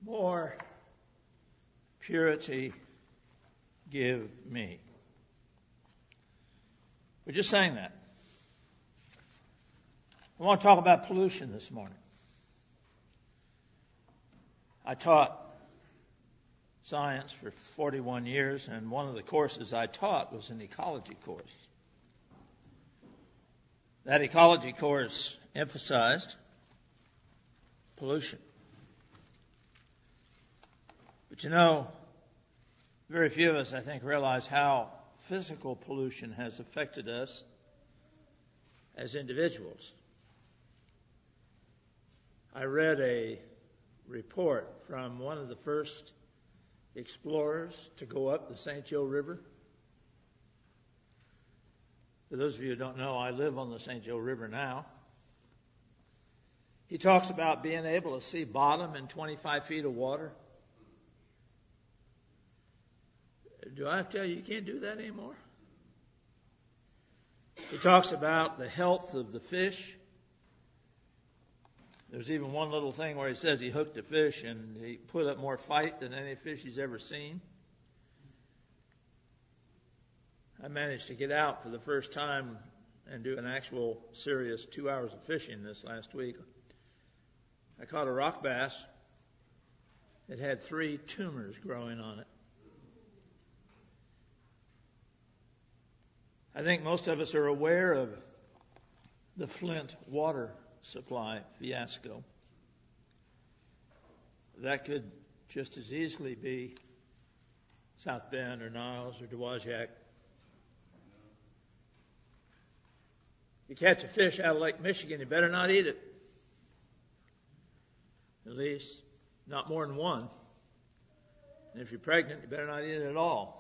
more purity give me. We just sang that. I want to talk about pollution this morning. I taught science for 41 years, and one of the courses I taught was an ecology course. That ecology course emphasized pollution. But you know, very few of us, I think, realize how physical pollution has affected us as individuals. I read a report from one of the first explorers to go up the St. Joe River. For those of you who don't know, I live on the St. Joe River now. He talks about being able to see bottom in 25 feet of water. Do I tell you, you can't do that anymore? He talks about the health of the fish. There's even one little thing where he says he hooked a fish and he put up more fight than any fish he's ever seen. I managed to get out for the first time and do an actual serious 2 hours of fishing this last week. I caught a rock bass. It had 3 tumors growing on it. I think most of us are aware of the Flint water supply fiasco. That could just as easily be South Bend or Niles or Dowagiac. You catch a fish out of Lake Michigan, you better not eat it. At least not more than one. And if you're pregnant, you better not eat it at all.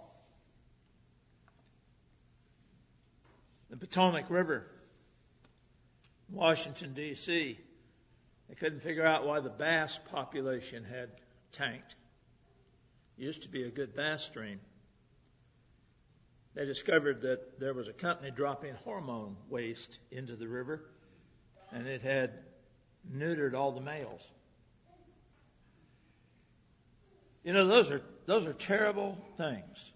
The Potomac River, Washington, D.C., they couldn't figure out why the bass population had tanked. It used to be a good bass stream. They discovered that there was a company dropping hormone waste into the river, and it had neutered all the males. You know, those are terrible things.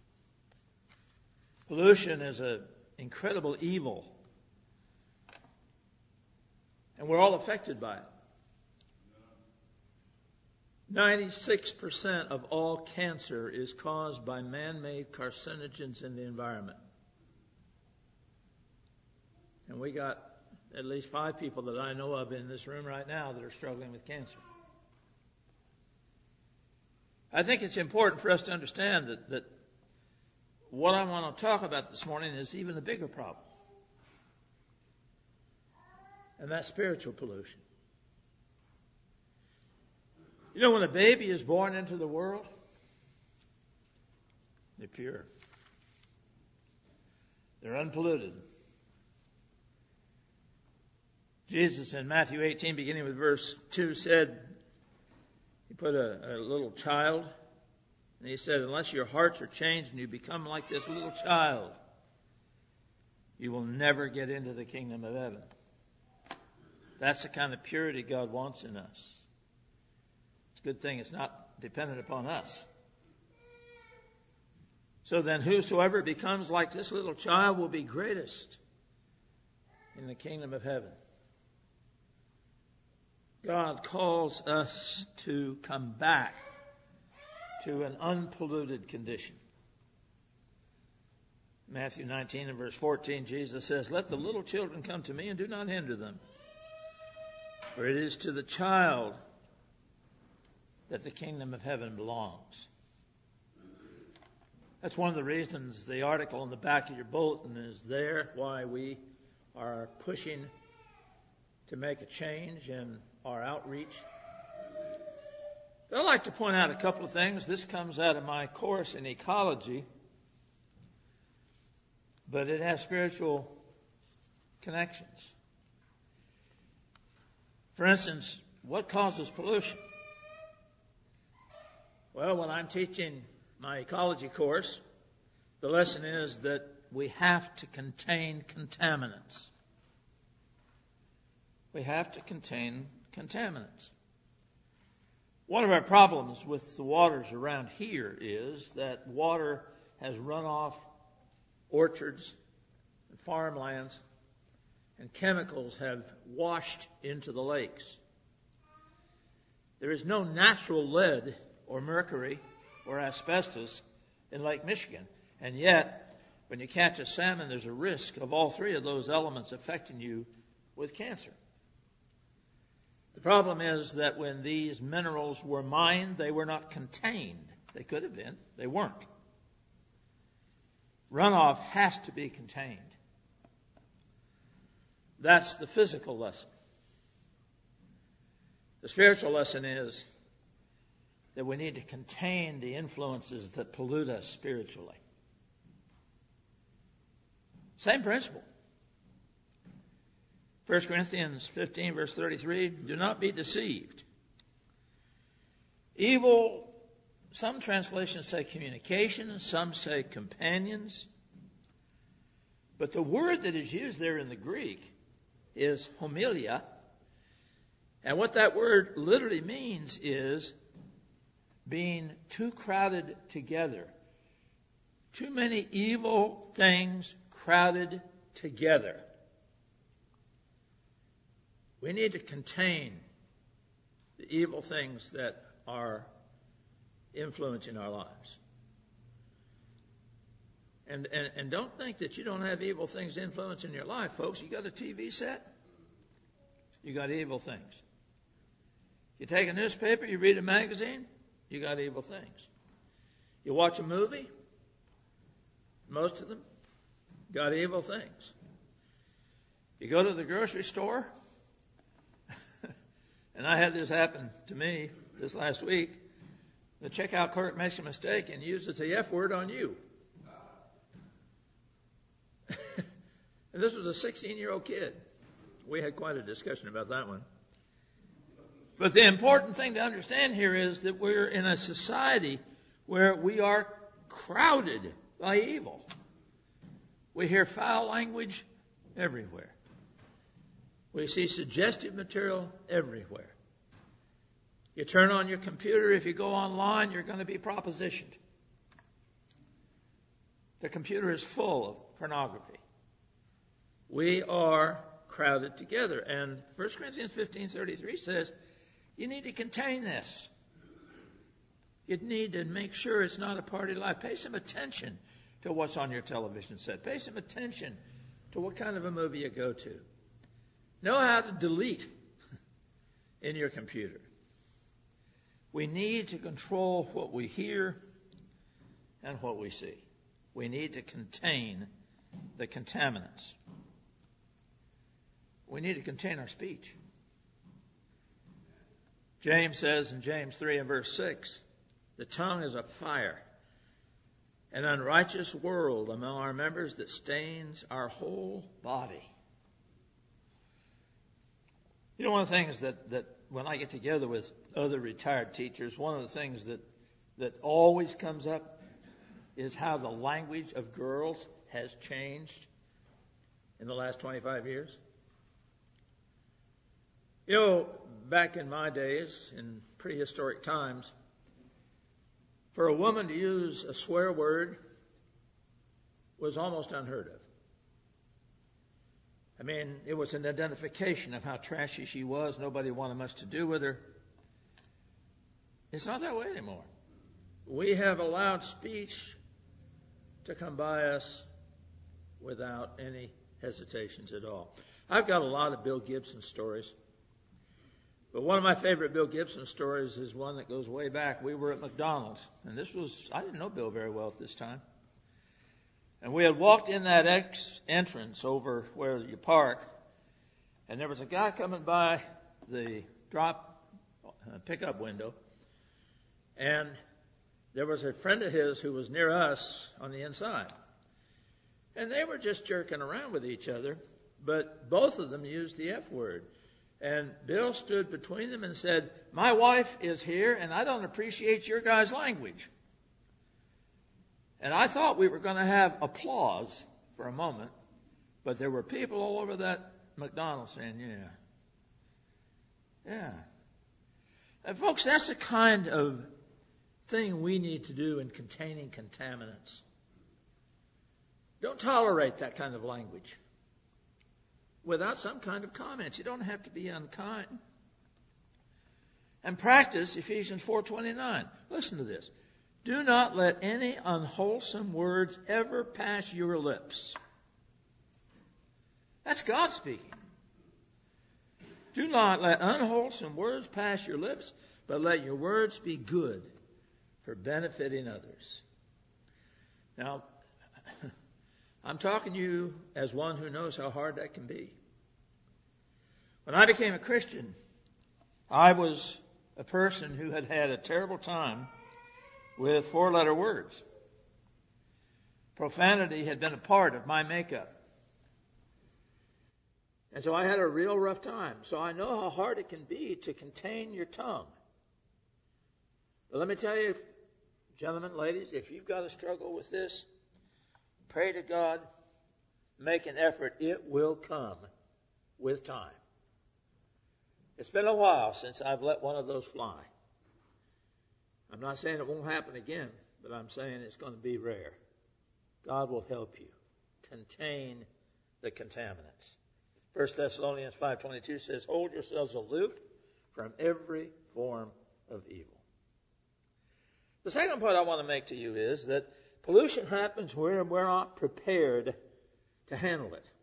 Pollution is an incredible evil, and we're all affected by it. 96% of all cancer is caused by man-made carcinogens in the environment. And we got at least 5 people that I know of in this room right now that are struggling with cancer. I think it's important for us to understand that what I want to talk about this morning is even a bigger problem. And that's spiritual pollution. You know, when a baby is born into the world, they're pure. They're unpolluted. Jesus in Matthew 18, beginning with verse 2, said, he put a little child, and he said, unless your hearts are changed and you become like this little child, you will never get into the kingdom of heaven. That's the kind of purity God wants in us. It's a good thing it's not dependent upon us. So then whosoever becomes like this little child will be greatest in the kingdom of heaven. God calls us to come back to an unpolluted condition. Matthew 19 and verse 14, Jesus says, let the little children come to me and do not hinder them. For it is to the child that the kingdom of heaven belongs. That's one of the reasons the article in the back of your bulletin is there, why we are pushing to make a change in our outreach. But I'd like to point out a couple of things. This comes out of my course in ecology, but it has spiritual connections. For instance, what causes pollution? Well, when I'm teaching my ecology course, the lesson is that we have to contain contaminants. We have to contain contaminants. One of our problems with the waters around here is that water has run off orchards and farmlands, and chemicals have washed into the lakes. There is no natural lead or mercury or asbestos in Lake Michigan, and yet when you catch a salmon, there's a risk of all three of those elements affecting you with cancer. The problem is that when these minerals were mined, they were not contained. They could have been. They weren't. Runoff has to be contained. That's the physical lesson. The spiritual lesson is that we need to contain the influences that pollute us spiritually. Same principle. 1 Corinthians 15, verse 33, do not be deceived. Evil, some translations say communication, some say companions. But the word that is used there in the Greek is homilia. And what that word literally means is being too crowded together. Too many evil things crowded together. We need to contain the evil things that are influencing our lives. And don't think that you don't have evil things influencing your life, folks. You got a TV set, you got evil things. You take a newspaper, you read a magazine, you got evil things. You watch a movie, most of them got evil things. You go to the grocery store, and I had this happen to me this last week. The checkout clerk makes a mistake and uses the F word on you. And this was a 16-year-old kid. We had quite a discussion about that one. But the important thing to understand here is that we're in a society where we are crowded by evil. We hear foul language everywhere. We see suggestive material everywhere. You turn on your computer, if you go online, you're going to be propositioned. The computer is full of pornography. We are crowded together. And 1 Corinthians 15:33 says, you need to contain this. You need to make sure it's not a party life. Pay some attention to what's on your television set. Pay some attention to what kind of a movie you go to. Know how to delete in your computer. We need to control what we hear and what we see. We need to contain the contaminants. We need to contain our speech. James says in James 3 and verse 6, the tongue is a fire, an unrighteous world among our members that stains our whole body. You know, one of the things that when I get together with other retired teachers, one of the things that always comes up is how the language of girls has changed in the last 25 years. You know, back in my days, in prehistoric times, for a woman to use a swear word was almost unheard of. I mean, it was an identification of how trashy she was. Nobody wanted much to do with her. It's not that way anymore. We have allowed speech to come by us without any hesitations at all. I've got a lot of Bill Gibson stories. But one of my favorite Bill Gibson stories is one that goes way back. We were at McDonald's, and I didn't know Bill very well at this time. And we had walked in that entrance over where you park, and there was a guy coming by the pickup window, and there was a friend of his who was near us on the inside. And they were just jerking around with each other, but both of them used the F word. And Bill stood between them and said, my wife is here, and I don't appreciate your guys' language. And I thought we were going to have applause for a moment, but there were people all over that McDonald's saying, yeah. And folks, that's the kind of thing we need to do in containing contaminants. Don't tolerate that kind of language without some kind of comment. You don't have to be unkind. And practice Ephesians 4:29. Listen to this. Do not let any unwholesome words ever pass your lips. That's God speaking. Do not let unwholesome words pass your lips, but let your words be good for benefiting others. Now, I'm talking to you as one who knows how hard that can be. When I became a Christian, I was a person who had had a terrible time with four-letter words. Profanity had been a part of my makeup. And so I had a real rough time. So I know how hard it can be to contain your tongue. But let me tell you, gentlemen, ladies, if you've got a struggle with this, pray to God, make an effort. It will come with time. It's been a while since I've let one of those fly. I'm not saying it won't happen again, but I'm saying it's going to be rare. God will help you contain the contaminants. 1 Thessalonians 5:22 says, hold yourselves aloof from every form of evil. The second point I want to make to you is that pollution happens where we're not prepared to handle it.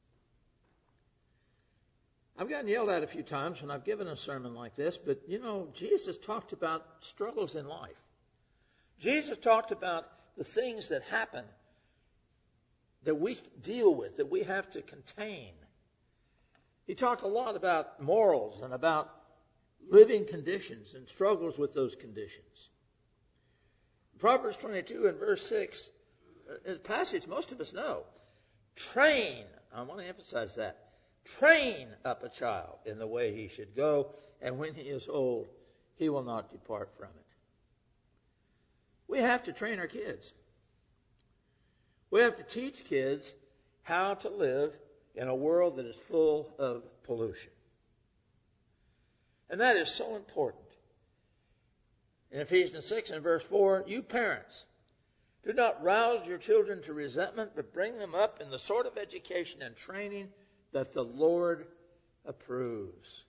I've gotten yelled at a few times when I've given a sermon like this, but you know, Jesus talked about struggles in life. Jesus talked about the things that happen that we deal with, that we have to contain. He talked a lot about morals and about living conditions and struggles with those conditions. Proverbs 22 and verse 6, a passage most of us know. Train, I want to emphasize that. Train up a child in the way he should go, and when he is old, he will not depart from it. We have to train our kids. We have to teach kids how to live in a world that is full of pollution. And that is so important. In Ephesians 6 and verse 4, you parents, do not rouse your children to resentment, but bring them up in the sort of education and training that the Lord approves.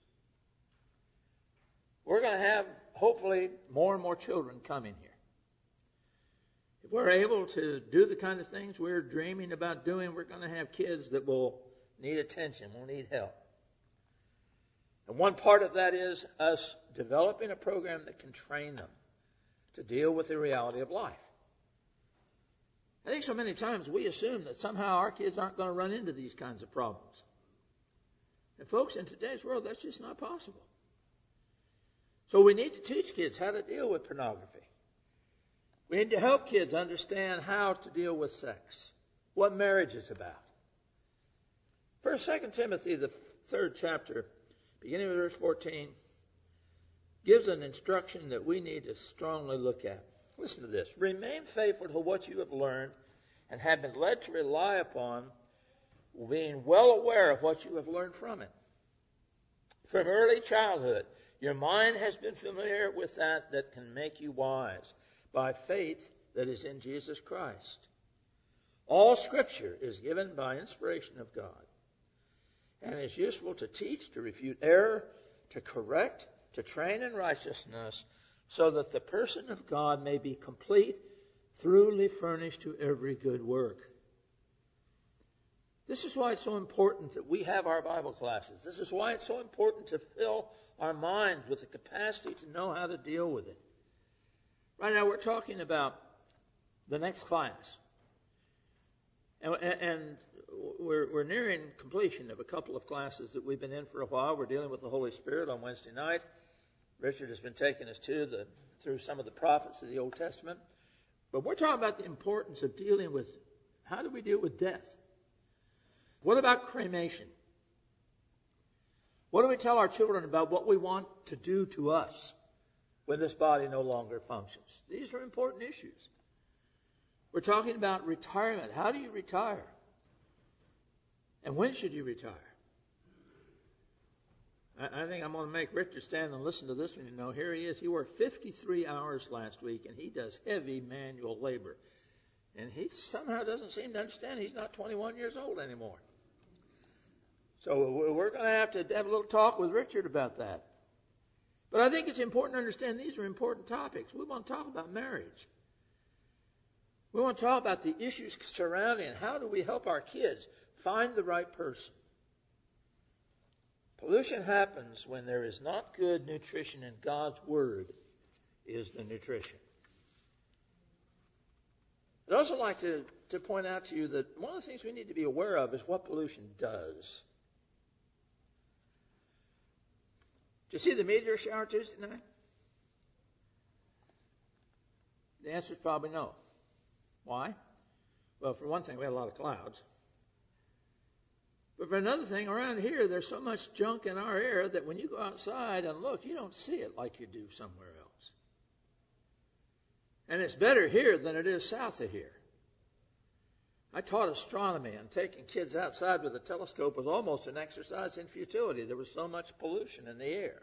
We're going to have, hopefully, more and more children coming here. If we're able to do the kind of things we're dreaming about doing, we're going to have kids that will need attention, will need help. And one part of that is us developing a program that can train them to deal with the reality of life. I think so many times we assume that somehow our kids aren't going to run into these kinds of problems. And folks, in today's world, that's just not possible. So we need to teach kids how to deal with pornography. We need to help kids understand how to deal with sex, what marriage is about. 2 Timothy, the 3rd chapter, beginning with verse 14, gives an instruction that we need to strongly look at. Listen to this. Remain faithful to what you have learned and have been led to rely upon, being well aware of what you have learned from it. From early childhood, your mind has been familiar with that can make you wise by faith that is in Jesus Christ. All Scripture is given by inspiration of God and is useful to teach, to refute error, to correct, to train in righteousness, so that the person of God may be complete, thoroughly furnished to every good work. This is why it's so important that we have our Bible classes. This is why it's so important to fill our minds with the capacity to know how to deal with it. Right now we're talking about the next class. And we're nearing completion of a couple of classes that we've been in for a while. We're dealing with the Holy Spirit on Wednesday night. Richard has been taking us through some of the prophets of the Old Testament. But we're talking about the importance of dealing with, how do we deal with death? What about cremation? What do we tell our children about what we want to do to us when this body no longer functions? These are important issues. We're talking about retirement. How do you retire? And when should you retire? I think I'm going to make Richard stand and listen to this one. You know, here he is. He worked 53 hours last week, and he does heavy manual labor. And he somehow doesn't seem to understand he's not 21 years old anymore. So we're going to have a little talk with Richard about that. But I think it's important to understand these are important topics. We want to talk about marriage. We want to talk about the issues surrounding it. How do we help our kids find the right person? Pollution happens when there is not good nutrition, and God's Word is the nutrition. I'd also like to point out to you that one of the things we need to be aware of is what pollution does. Did you see the meteor shower Tuesday night? The answer is probably no. Why? Well, for one thing, we had a lot of clouds. But for another thing, around here, there's so much junk in our air that when you go outside and look, you don't see it like you do somewhere else. And it's better here than it is south of here. I taught astronomy, and taking kids outside with a telescope was almost an exercise in futility. There was so much pollution in the air.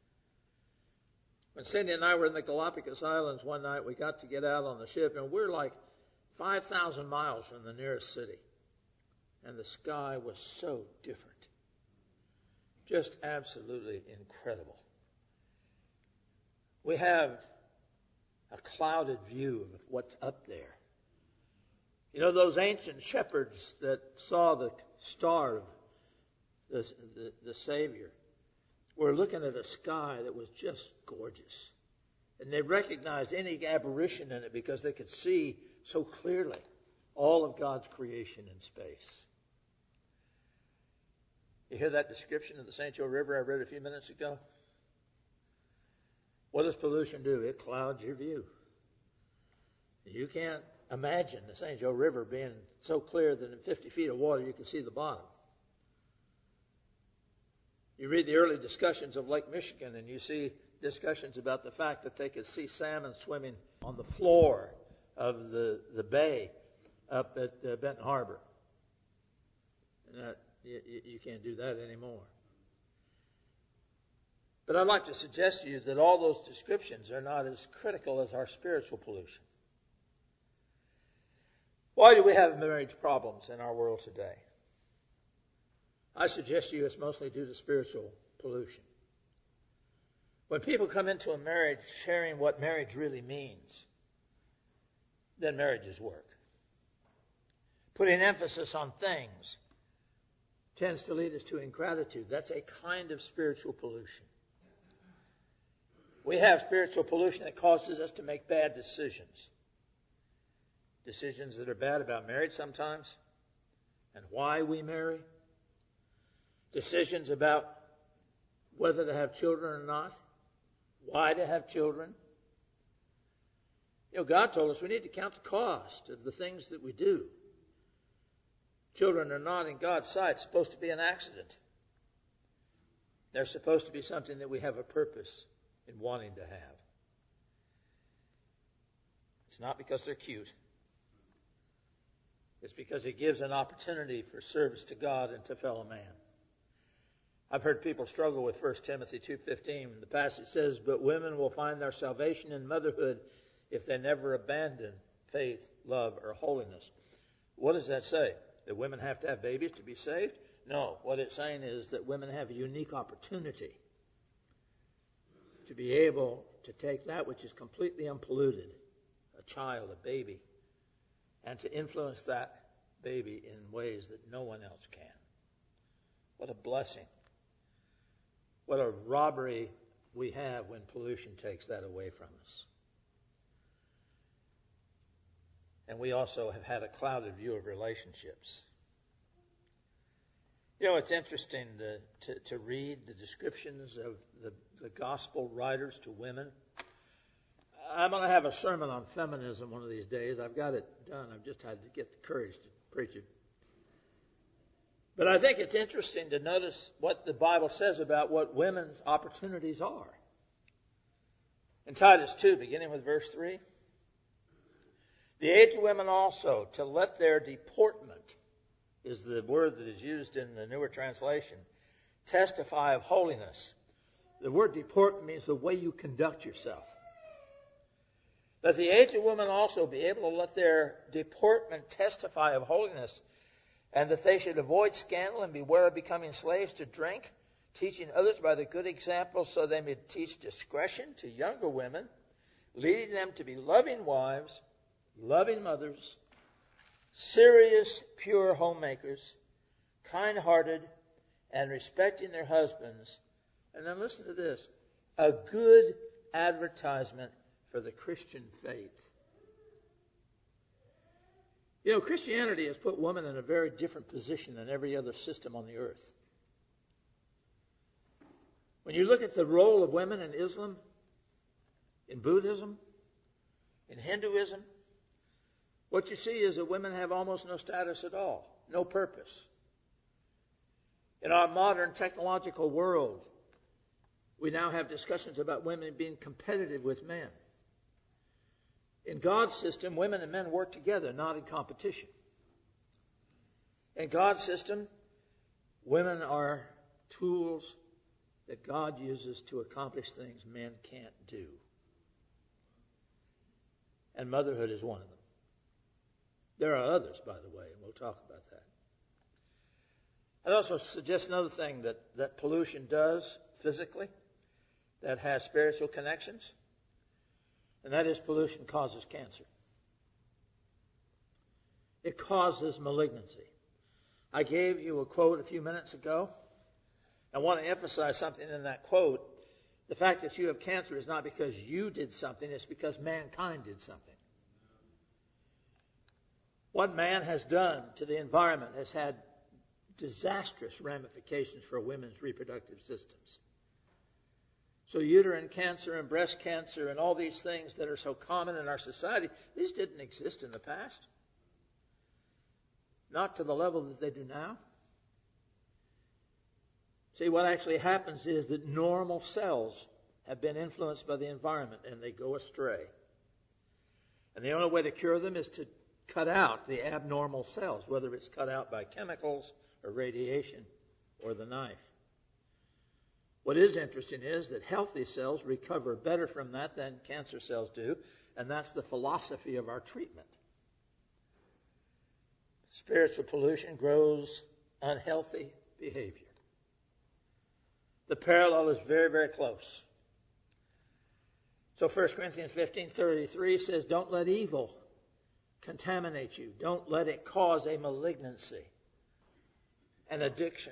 When Cindy and I were in the Galapagos Islands one night, we got to get out on the ship, and we're like 5,000 miles from the nearest city. And the sky was so different. Just absolutely incredible. We have a clouded view of what's up there. You know, those ancient shepherds that saw the star of the Savior were looking at a sky that was just gorgeous. And they recognized any aberration in it because they could see so clearly all of God's creation in space. You hear that description of the St. Joe River I read a few minutes ago? What does pollution do? It clouds your view. You can't imagine the St. Joe River being so clear that in 50 feet of water you can see the bottom. You read the early discussions of Lake Michigan and you see discussions about the fact that they could see salmon swimming on the floor of the bay up at Benton Harbor. And that, you can't do that anymore. But I'd like to suggest to you that all those descriptions are not as critical as our spiritual pollution. Why do we have marriage problems in our world today? I suggest to you it's mostly due to spiritual pollution. When people come into a marriage sharing what marriage really means, then marriages work. Putting emphasis on things tends to lead us to ingratitude. That's a kind of spiritual pollution. We have spiritual pollution that causes us to make bad decisions. Decisions that are bad about marriage sometimes, and why we marry. Decisions about whether to have children or not, why to have children. You know, God told us we need to count the cost of the things that we do. Children are not, in God's sight, supposed to be an accident. They're supposed to be something that we have a purpose in wanting to have. It's not because they're cute. It's because it gives an opportunity for service to God and to fellow man. I've heard people struggle with 1 Timothy 2:15. The passage says, "But women will find their salvation in motherhood if they never abandon faith, love, or holiness." What does that say? That women have to have babies to be saved? No. What it's saying is that women have a unique opportunity to be able to take that which is completely unpolluted, a child, a baby, and to influence that baby in ways that no one else can. What a blessing. What a robbery we have when pollution takes that away from us. And we also have had a clouded view of relationships. You know, it's interesting to read the descriptions of the gospel writers to women. I'm going to have a sermon on feminism one of these days. I've got it done. I've just had to get the courage to preach it. But I think it's interesting to notice what the Bible says about what women's opportunities are. In Titus 2, beginning with verse 3, "The aged women also, to let their deportment," is the word that is used in the newer translation, testify of holiness. The word deport means the way you conduct yourself. Let the aged woman also be able to let their deportment testify of holiness, and that they should avoid scandal and beware of becoming slaves to drink, teaching others by the good example, so they may teach discretion to younger women, leading them to be loving wives, loving mothers, serious, pure homemakers, kind-hearted, and respecting their husbands. And then listen to this, a good advertisement for the Christian faith. You know, Christianity has put women in a very different position than every other system on the earth. When you look at the role of women in Islam, in Buddhism, in Hinduism, what you see is that women have almost no status at all, no purpose. In our modern technological world, we now have discussions about women being competitive with men. In God's system, women and men work together, not in competition. In God's system, women are tools that God uses to accomplish things men can't do. And motherhood is one of them. There are others, by the way, and we'll talk about that. I'd also suggest another thing that pollution does physically that has spiritual connections, and that is pollution causes cancer. It causes malignancy. I gave you a quote a few minutes ago. I want to emphasize something in that quote. The fact that you have cancer is not because you did something, it's because mankind did something. What man has done to the environment has had disastrous ramifications for women's reproductive systems. So uterine cancer and breast cancer and all these things that are so common in our society, these didn't exist in the past. Not to the level that they do now. See, what actually happens is that normal cells have been influenced by the environment and they go astray. And the only way to cure them is to cut out the abnormal cells, whether it's cut out by chemicals or radiation or the knife. What is interesting is that healthy cells recover better from that than cancer cells do, and that's the philosophy of our treatment. Spiritual pollution grows unhealthy behavior. The parallel is very, very close. So 1 Corinthians 15:33 says, don't let evil contaminate you. Don't let it cause a malignancy, an addiction,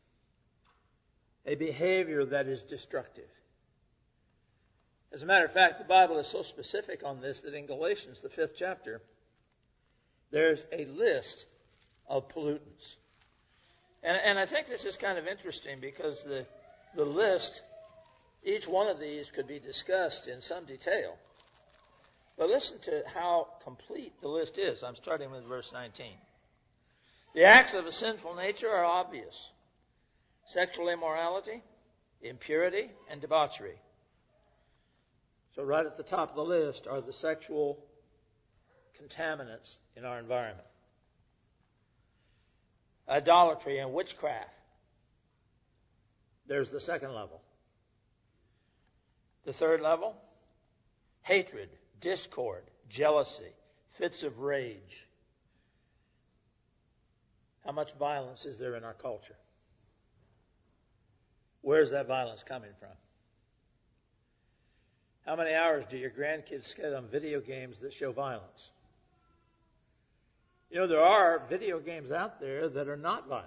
a behavior that is destructive. As a matter of fact, the Bible is so specific on this that in Galatians, the 5th chapter, there's a list of pollutants. And I think this is kind of interesting because the list, each one of these could be discussed in some detail. But listen to how complete the list is. I'm starting with verse 19. The acts of a sinful nature are obvious. Sexual immorality, impurity, and debauchery. So right at the top of the list are the sexual contaminants in our environment. Idolatry and witchcraft. There's the second level. The third level, hatred, discord, jealousy, fits of rage. How much violence is there in our culture? Where's that violence coming from? How many hours do your grandkids spend on video games that show violence? You know, there are video games out there that are not violent.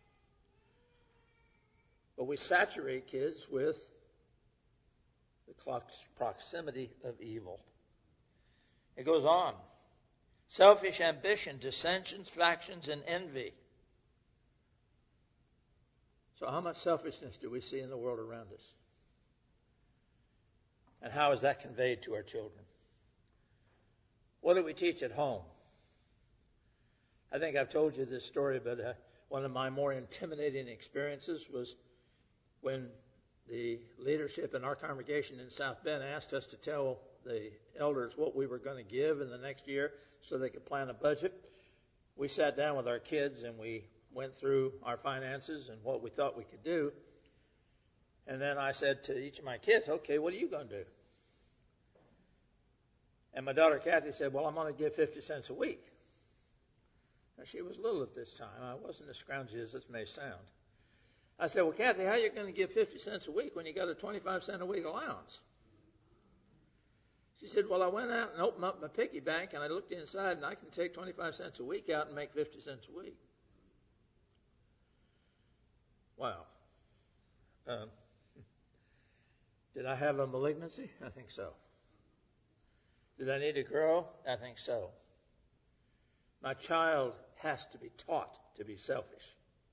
But we saturate kids with the proximity of evil. It goes on. Selfish ambition, dissensions, factions, and envy. So how much selfishness do we see in the world around us? And how is that conveyed to our children? What do we teach at home? I think I've told you this story, but one of my more intimidating experiences was when the leadership in our congregation in South Bend asked us to tell the elders what we were going to give in the next year so they could plan a budget. We sat down with our kids and we went through our finances and what we thought we could do. And then I said to each of my kids, okay, what are you going to do? And my daughter Kathy said, well, I'm going to give 50 cents a week. Now, she was little at this time. I wasn't as scroungy as this may sound. I said, well, Kathy, how are you going to give 50 cents a week when you got a 25-cent a week allowance? She said, well, I went out and opened up my piggy bank, and I looked inside, and I can take 25 cents a week out and make 50 cents a week. Wow. Did I have a malignancy? I think so. Did I need to grow? I think so. My child has to be taught to be selfish.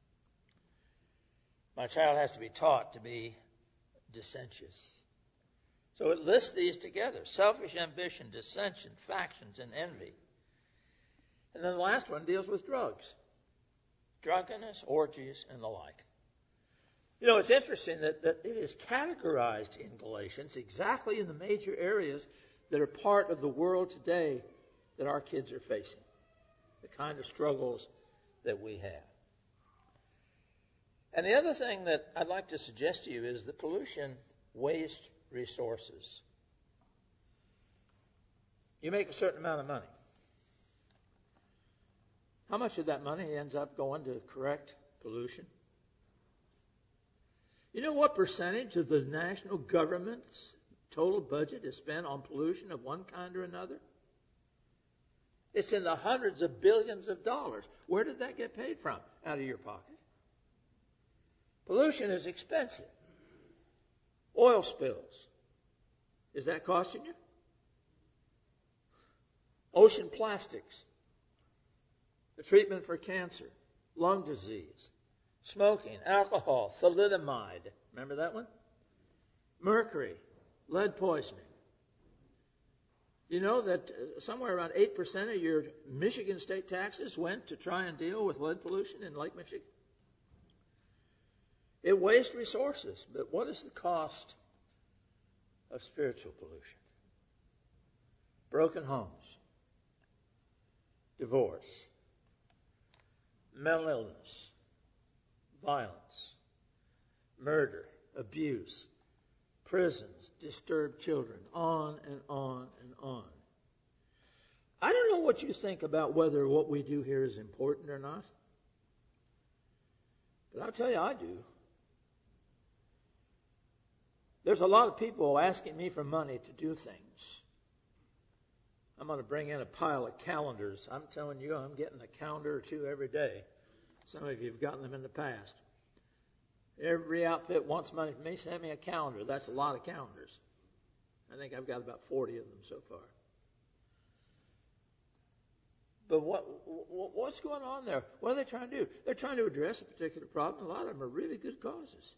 My child has to be taught to be dissentious. So it lists these together: selfish ambition, dissension, factions, and envy. And then the last one deals with drugs. Drunkenness, orgies, and the like. You know, it's interesting that it is categorized in Galatians exactly in the major areas that are part of the world today that our kids are facing, the kind of struggles that we have. And the other thing that I'd like to suggest to you is that pollution wastes resources. You make a certain amount of money. How much of that money ends up going to correct pollution? You know what percentage of the national government's total budget is spent on pollution of one kind or another? It's in the hundreds of billions of dollars. Where did that get paid from? Out of your pocket. Pollution is expensive. Oil spills. Is that costing you? Ocean plastics. The treatment for cancer, lung disease, smoking, alcohol, thalidomide. Remember that one? Mercury, lead poisoning. You know that somewhere around 8% of your Michigan state taxes went to try and deal with lead pollution in Lake Michigan? It wastes resources, but what is the cost of spiritual pollution? Broken homes, divorce, mental illness, violence, murder, abuse, prisons, disturbed children, on and on and on. I don't know what you think about whether what we do here is important or not, but I'll tell you I do. There's a lot of people asking me for money to do things. I'm going to bring in a pile of calendars. I'm telling you, I'm getting a calendar or two every day. Some of you have gotten them in the past. Every outfit wants money from me. Send me a calendar. That's a lot of calendars. I think I've got about 40 of them so far. But what's going on there? What are they trying to do? They're trying to address a particular problem. A lot of them are really good causes.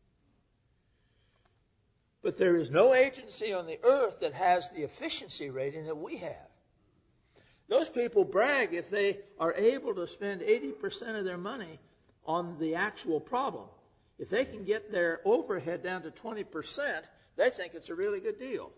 But there is no agency on the earth that has the efficiency rating that we have. Those people brag if they are able to spend 80% of their money on the actual problem. If they can get their overhead down to 20%, they think it's a really good deal.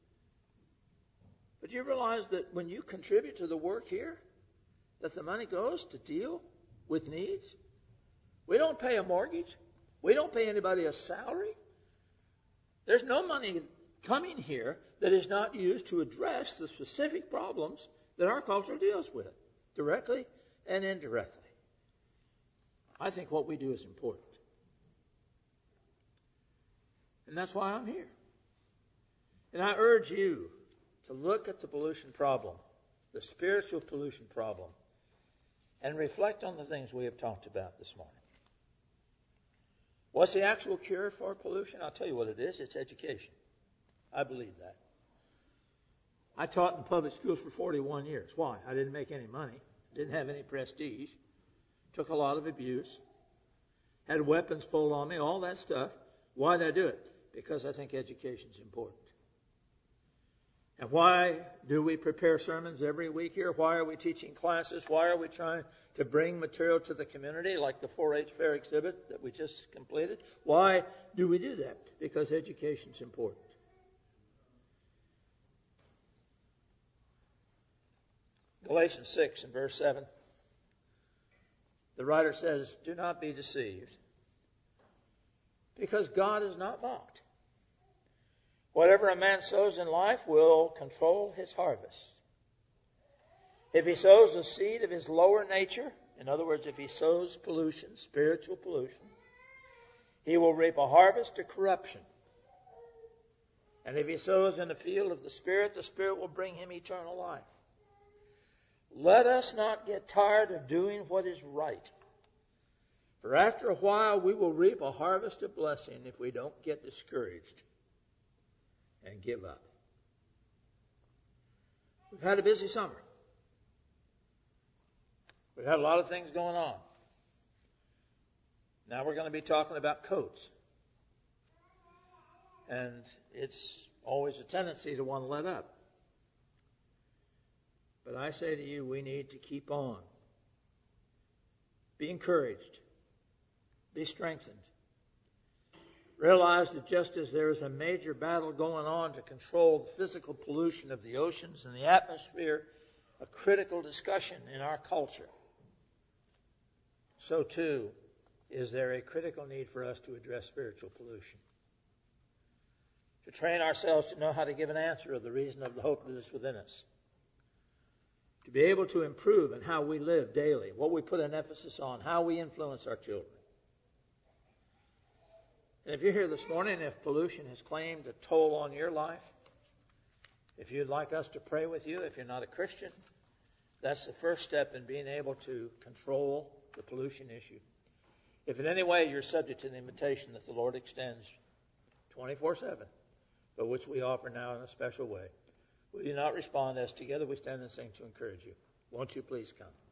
But you realize that when you contribute to the work here, that the money goes to deal with needs? We don't pay a mortgage. We don't pay anybody a salary. There's no money coming here that is not used to address the specific problems that our culture deals with, directly and indirectly. I think what we do is important. And that's why I'm here. And I urge you to look at the pollution problem, the spiritual pollution problem, and reflect on the things we have talked about this morning. What's the actual cure for pollution? I'll tell you what it is. It's education. I believe that. I taught in public schools for 41 years. Why? I didn't make any money. Didn't have any prestige. Took a lot of abuse. Had weapons pulled on me, all that stuff. Why did I do it? Because I think education is important. And why do we prepare sermons every week here? Why are we teaching classes? Why are we trying to bring material to the community like the 4-H fair exhibit that we just completed? Why do we do that? Because education is important. Galatians 6 and verse 7. The writer says, "Do not be deceived. because God is not mocked. Whatever a man sows in life will control his harvest. If he sows the seed of his lower nature, in other words, if he sows pollution, spiritual pollution, he will reap a harvest of corruption. And if he sows in the field of the Spirit will bring him eternal life. Let us not get tired of doing what is right. For after a while we will reap a harvest of blessing if we don't get discouraged and give up. We've had a busy summer. We've had a lot of things going on. Now we're going to be talking about coats. And it's always a tendency to want to let up. But I say to you, we need to keep on. Be encouraged. Be strengthened. Realize that just as there is a major battle going on to control the physical pollution of the oceans and the atmosphere, a critical discussion in our culture, so too is there a critical need for us to address spiritual pollution. To train ourselves to know how to give an answer of the reason of the hope that is within us. To be able to improve in how we live daily, what we put an emphasis on, how we influence our children. And if you're here this morning, if pollution has claimed a toll on your life, if you'd like us to pray with you, if you're not a Christian, that's the first step in being able to control the pollution issue. If in any way you're subject to the invitation that the Lord extends 24/7, but which we offer now in a special way, will you not respond as together we stand and sing to encourage you? Won't you please come?